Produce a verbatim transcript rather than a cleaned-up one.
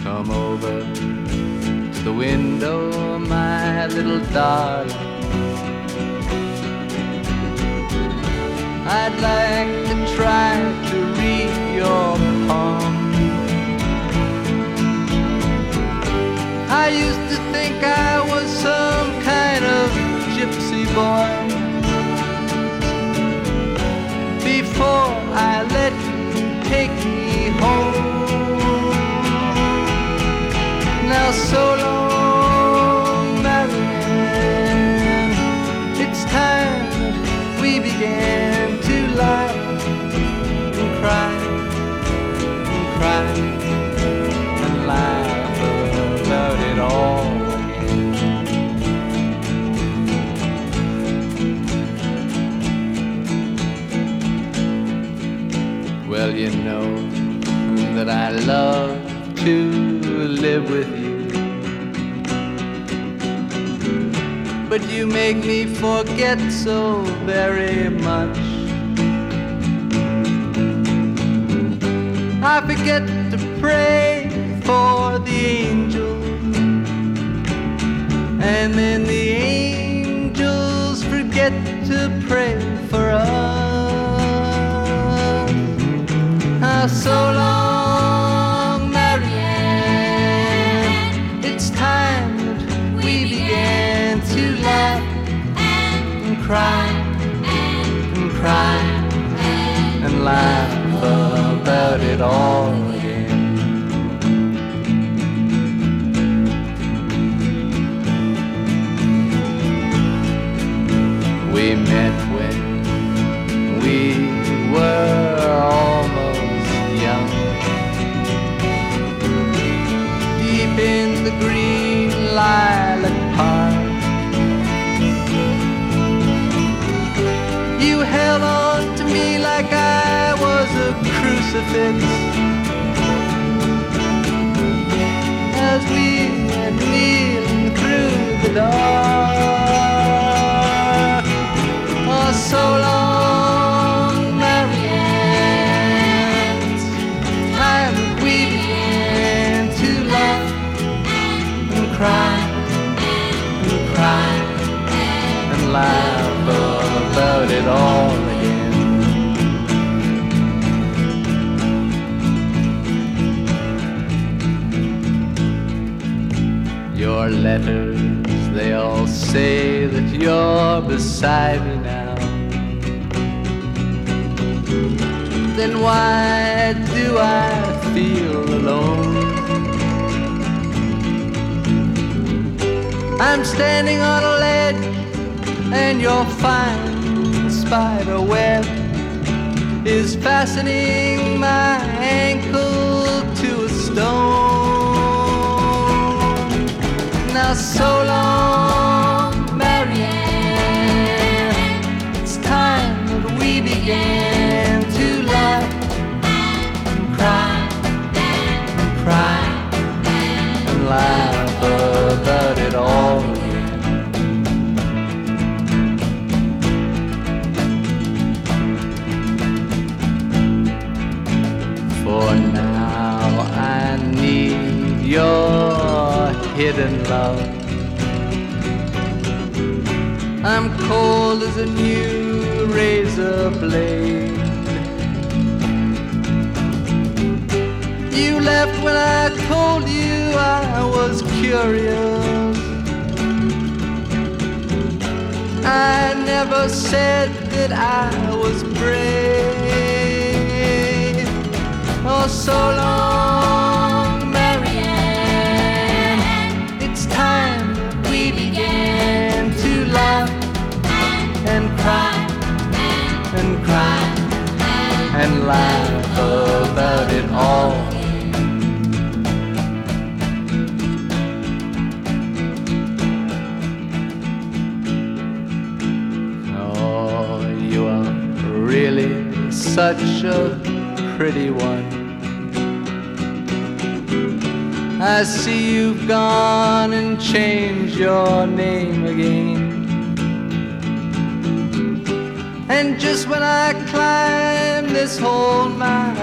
come over to the window, my little darling. I'd like to try to read your palm. I used to think I was some kind of gypsy boy before I let you take me home. Now so long, Marianne, it's time that we began to laugh and cry and cry and laugh about it all again. Well, you know that I love to live with you, but you make me forget so very much. I forget to pray for the angels, and then the angels forget to pray for us. Ah, so long, Marianne, it's time that we began to laugh and cry and cry and laugh about it all again. We met when we were almost young, deep in the green lilac park. You held on to me like I was a crucifix as we were kneeling through the dark. Oh, so long, Marianne, it's time that we began to laugh and cry and cry and laugh about it all again. Your letters, they all say that you're beside me now. Then why do I feel alone? I'm standing on a ledge and your fine spider web is fastening my ankle to a stone. Now so long, Marianne, it's time that we began to laugh and cry and cry and laugh about it all again. For now I need your hidden love. I'm cold as a new razor blade. You left when I told you I was curious. I never said that I was brave. Oh, so long, Marianne, it's time that we began to laugh and cry and cry and laugh about it all. Oh, you are really such a pretty one. I see you've gone and changed your name again. And just when I climb this whole mountain,